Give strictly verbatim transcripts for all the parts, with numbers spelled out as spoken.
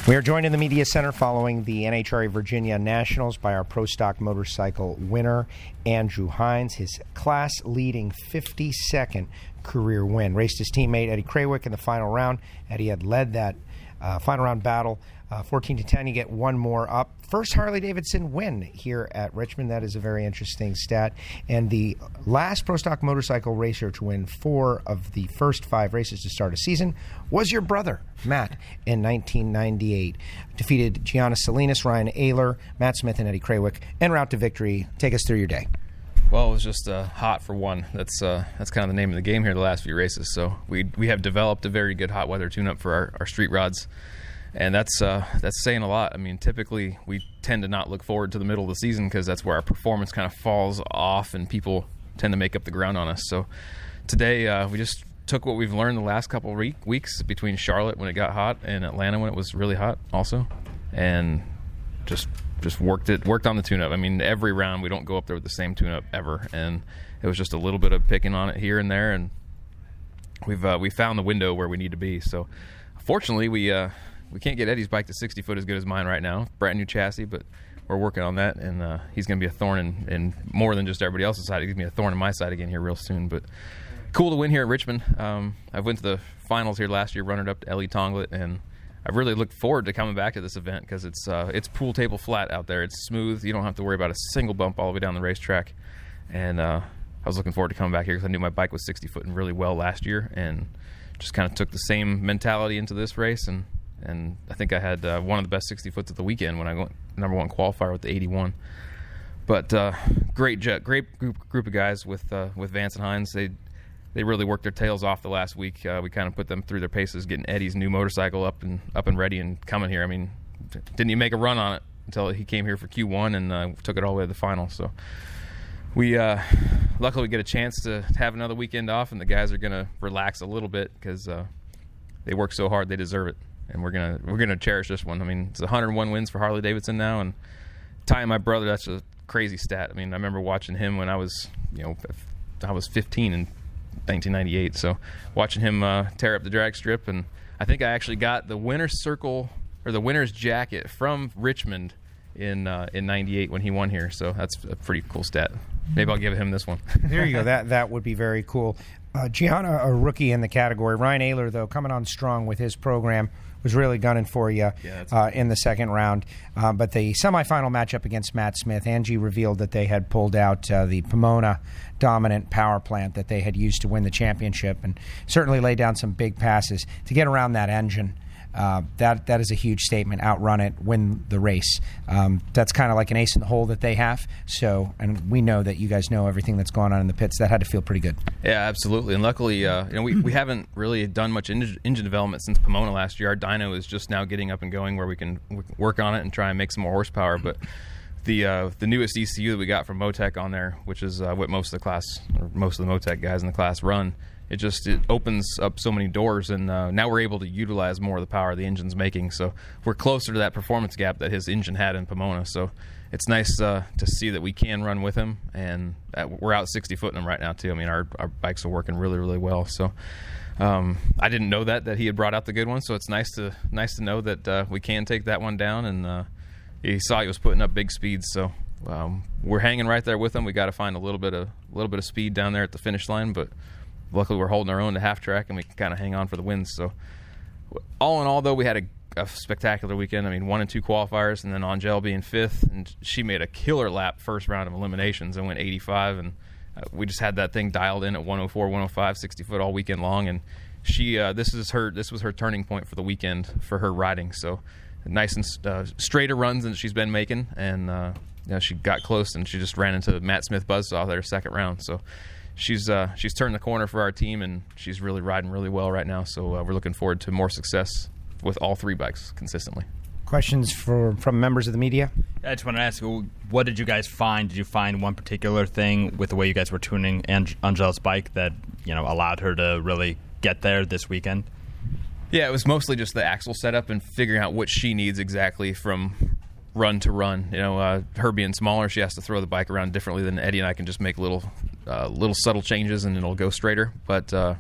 We are joined in the media center following the N H R A Virginia Nationals by our Pro Stock Motorcycle winner, Andrew Hines, his class-leading fifty-second career win. Raced his teammate Eddie Krawiec in the final round. Eddie had led that uh, final round battle uh, fourteen to ten. You get one more up. First Harley-Davidson win here at Richmond. That is a very interesting stat. And the last Pro Stock Motorcycle racer to win four of the first five races to start a season was your brother, Matt, in nineteen ninety-eight. Defeated Gianna Salinas, Ryan Ayler, Matt Smith, and Eddie Krawiec en route to victory. Take us through your day. Well, it was just uh, hot for one. That's uh, that's kind of the name of the game here the last few races. So we we have developed a very good hot weather tune-up for our, our street rods. And that's uh, that's saying a lot. I mean, typically we tend to not look forward to the middle of the season because that's where our performance kind of falls off and people tend to make up the ground on us. So today uh, we just took what we've learned the last couple of week, weeks between Charlotte when it got hot and Atlanta when it was really hot also, and just just worked it worked on the tune-up. I mean, every round we don't go up there with the same tune-up ever, and it was just a little bit of picking on it here and there, and we've uh, we found the window where we need to be. So fortunately we. Uh, We can't get Eddie's bike to sixty foot as good as mine right now. Brand new chassis, but we're working on that, and uh, he's going to be a thorn in, in more than just everybody else's side. He's going to be a thorn in my side again here real soon. But cool to win here at Richmond. Um, I went to the finals here last year, running up to Ellie Tonglet, and I really look forward to coming back to this event because it's uh, it's pool table flat out there. It's smooth. You don't have to worry about a single bump all the way down the racetrack. And uh, I was looking forward to coming back here because I knew my bike was sixty footing really well last year, and just kind of took the same mentality into this race. And And I think I had uh, one of the best sixty foots of the weekend when I went number one qualifier with the eighty-one. But uh, great jet, great group group of guys with uh, with Vance and Hines. They they really worked their tails off the last week. Uh, we kind of put them through their paces, getting Eddie's new motorcycle up and up and ready and coming here. I mean, didn't even make a run on it until he came here for Q one and uh, took it all the way to the final. So we uh, luckily we get a chance to have another weekend off, and the guys are going to relax a little bit because uh, they work so hard. They deserve it. And we're gonna we're gonna cherish this one. I mean, it's one hundred one wins for Harley Davidson now, and tying my brother, that's a crazy stat. I mean, I remember watching him when I was, you know, I was fifteen in nineteen ninety-eight. So watching him uh, tear up the drag strip, and I think I actually got the winner's circle or the winner's jacket from Richmond in uh, in ninety-eight when he won here. So that's a pretty cool stat. Maybe I'll give him this one. There you go. That that would be very cool. Uh, Gianna, a rookie in the category. Ryan Ayler, though, coming on strong with his program, was really gunning for you yeah, uh, in the second round. Uh, but the semifinal matchup against Matt Smith, Angie revealed that they had pulled out uh, the Pomona dominant power plant that they had used to win the championship, and certainly laid down some big passes to get around that engine. Uh, that that is a huge statement. Outrun it, win the race. Um, that's kind of like an ace in the hole that they have. So, and we know that you guys know everything that's going on in the pits. That had to feel pretty good. Yeah, absolutely. And luckily, uh, you know, we, we haven't really done much engine, engine development since Pomona last year. Our dyno is just now getting up and going, where we can w- work on it and try and make some more horsepower. But the uh, the newest E C U that we got from Motec on there, which is uh, what most of the class, or most of the Motec guys in the class run. It just it opens up so many doors, and uh, now we're able to utilize more of the power the engine's making. So we're closer to that performance gap that his engine had in Pomona. So it's nice uh, to see that we can run with him, and that we're out sixty foot in him right now too. I mean, our our bikes are working really really well. So um, I didn't know that that he had brought out the good one. So it's nice to nice to know that uh, we can take that one down. And uh, he saw he was putting up big speeds. So um, we're hanging right there with him. We got to find a little bit of a little bit of speed down there at the finish line, but luckily we're holding our own to half track, and we can kind of hang on for the wins. So all in all, though, we had a, a spectacular weekend. I mean, one and two qualifiers, and then Angel being fifth, and she made a killer lap first round of eliminations and went eighty-five, and uh, we just had that thing dialed in at one oh four, one oh five, sixty foot all weekend long, and she uh, this is her this was her turning point for the weekend for her riding. So nice and uh, straighter runs than she's been making, and uh, you know, she got close, and she just ran into Matt Smith buzzsaw there second round. So She's uh, she's turned the corner for our team, and she's really riding really well right now. So uh, we're looking forward to more success with all three bikes consistently. Questions for from members of the media? I just want to ask you, what did you guys find? Did you find one particular thing with the way you guys were tuning Ang- Angel's bike that, you know, allowed her to really get there this weekend? Yeah, it was mostly just the axle setup and figuring out what she needs exactly from run to run. You know, uh, her being smaller, she has to throw the bike around differently than Eddie and I can just make little uh, little subtle changes and it'll go straighter. But uh,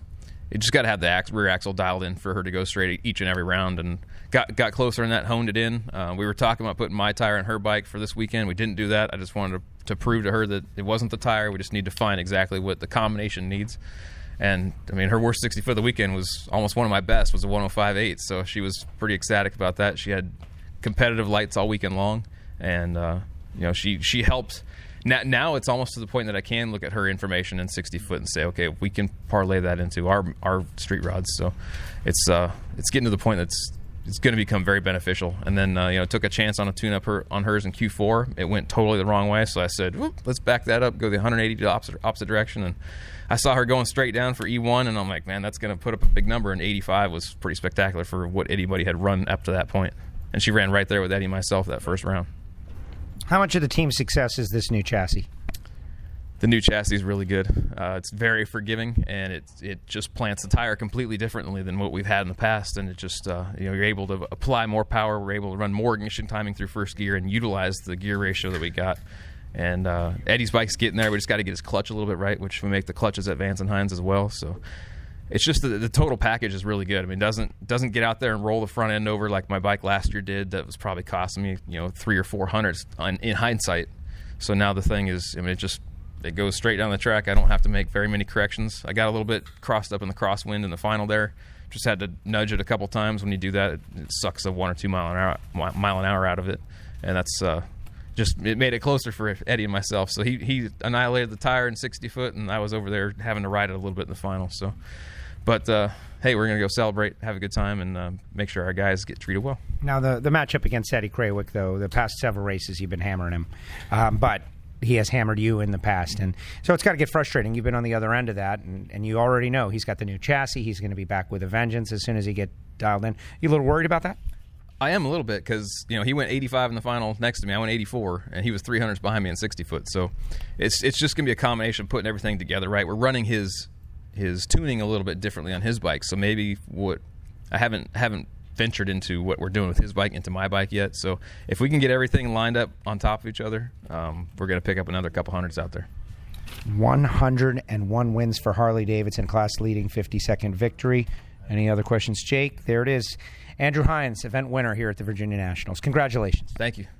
you just got to have the ax- rear axle dialed in for her to go straight each and every round, and got got closer in that, honed it in. Uh, we were talking about putting my tire on her bike for this weekend. We didn't do that. I just wanted to, to prove to her that it wasn't the tire. We just need to find exactly what the combination needs. And, I mean, her worst sixty foot of the weekend was almost one of my best, was a one oh five eight, so she was pretty ecstatic about that. She had competitive lights all weekend long, and, uh, you know, she, she helped. Now, now it's almost to the point that I can look at her information in sixty foot and say, okay, we can parlay that into our our street rods. So it's uh, it's getting to the point that's it's going to become very beneficial. And then, uh, you know, took a chance on a tune-up her, on hers in Q four. It went totally the wrong way, so I said, whoop, let's back that up, go the one hundred eighty to the opposite, opposite direction, and I saw her going straight down for E one, and I'm like, man, that's going to put up a big number, and eighty-five was pretty spectacular for what anybody had run up to that point. And she ran right there with Eddie and myself that first round. How much of the team's success is this new chassis? The new chassis is really good. Uh, it's very forgiving, and it it just plants the tire completely differently than what we've had in the past. And it just uh, you know, you're able to apply more power. We're able to run more ignition timing through first gear and utilize the gear ratio that we got. And uh, Eddie's bike's getting there. We just got to get his clutch a little bit right, which we make the clutches at Vance and Hines as well. So it's just the, the total package is really good. I mean, it doesn't doesn't get out there and roll the front end over like my bike last year did. That was probably costing me, you know, three or four hundreds on, in hindsight. So now the thing is, I mean, it just it goes straight down the track. I don't have to make very many corrections. I got a little bit crossed up in the crosswind in the final there. Just had to nudge it a couple times. When you do that, it, it sucks a one or two mile an hour mile an hour out of it, and that's. Uh, Just it made it closer for Eddie and myself. So he, he annihilated the tire in sixty foot, and I was over there having to ride it a little bit in the final. So, but uh, hey, we're gonna go celebrate, have a good time, and uh, make sure our guys get treated well. Now the the matchup against Eddie Krawiec, though, the past several races you've been hammering him, um, but he has hammered you in the past, and so it's got to get frustrating. You've been on the other end of that, and, and you already know he's got the new chassis. He's going to be back with a vengeance as soon as he get dialed in. You a little worried about that? I am a little bit because, you know, he went eighty-five in the final next to me. I went eighty-four, and he was three hundreds behind me in sixty foot. So it's it's just going to be a combination of putting everything together right. We're running his his tuning a little bit differently on his bike. So maybe what I haven't haven't ventured into what we're doing with his bike into my bike yet. So if we can get everything lined up on top of each other, um, we're going to pick up another couple hundreds out there. one hundred one wins for Harley-Davidson, class-leading fifty-second victory. Any other questions, Jake? There it is. Andrew Hines, event winner here at the Virginia Nationals. Congratulations. Thank you.